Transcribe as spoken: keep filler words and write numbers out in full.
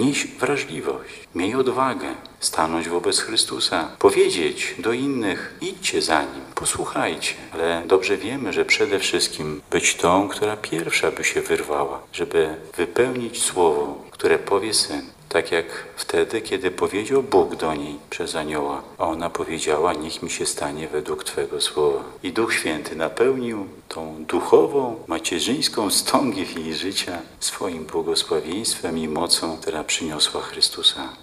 Miej wrażliwość, miej odwagę stanąć wobec Chrystusa, powiedzieć do innych, idźcie za Nim, posłuchajcie. Ale dobrze wiemy, że przede wszystkim być tą, która pierwsza by się wyrwała, żeby wypełnić słowo, które powie Syn. Tak jak wtedy, kiedy powiedział Bóg do niej przez anioła, a ona powiedziała, niech mi się stanie według Twego słowa. I Duch Święty napełnił tą duchową, macierzyńską stągiew jej życia swoim błogosławieństwem i mocą, która przyniosła Chrystusa.